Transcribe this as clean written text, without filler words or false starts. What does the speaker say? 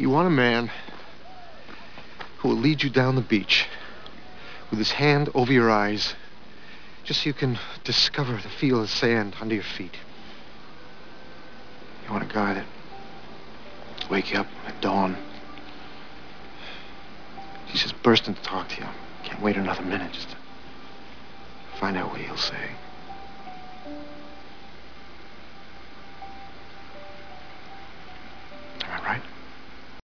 You want a man who will lead you down the beach with his hand over your eyes, just so you can discover the feel of sand under your feet. You want a guy that wake you up at dawn. He's just bursting to talk to you. Can't wait another minute just to find out what he'll say. Am I right?